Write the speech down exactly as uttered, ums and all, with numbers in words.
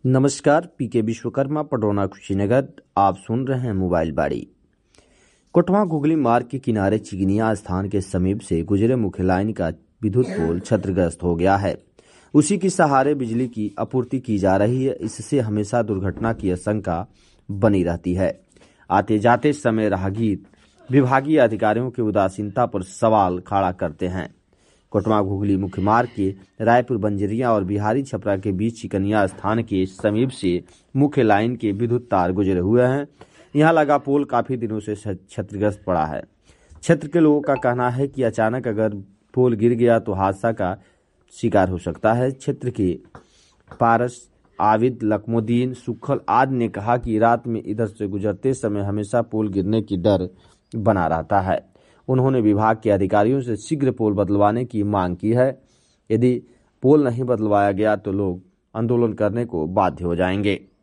नमस्कार, पीके विश्वकर्मा पडरौना कुशीनगर। आप सुन रहे हैं मोबाइल बाड़ी। कोटवा गुगली मार्ग के किनारे चिगनिया स्थान के समीप से गुजरे मुख्य लाइन का विद्युत पोल क्षतिग्रस्त हो गया है। उसी के सहारे बिजली की आपूर्ति की जा रही है। इससे हमेशा दुर्घटना की आशंका बनी रहती है। आते जाते समय राहगीर विभागीय अधिकारियों की उदासीनता पर सवाल खड़ा करते हैं। कोटवा घुगली मुख्य मार्ग के रायपुर बंजरिया और बिहारी छपरा के बीच चिकनिया स्थान के समीप से मुख्य लाइन के विद्युत तार गुजरे हुए हैं। यहां लगा पोल काफी दिनों से क्षतिग्रस्त पड़ा है। क्षेत्र के लोगों का कहना है कि अचानक अगर पोल गिर गया तो हादसा का शिकार हो सकता है। क्षेत्र के पारस, आविद, लकमुद्दीन, सुखल आदि ने कहा कि रात में इधर से गुजरते समय हमेशा पोल गिरने की डर बना रहता है। उन्होंने विभाग के अधिकारियों से शीघ्र पोल बदलवाने की मांग की है। यदि पोल नहीं बदलवाया गया तो लोग आंदोलन करने को बाध्य हो जाएंगे।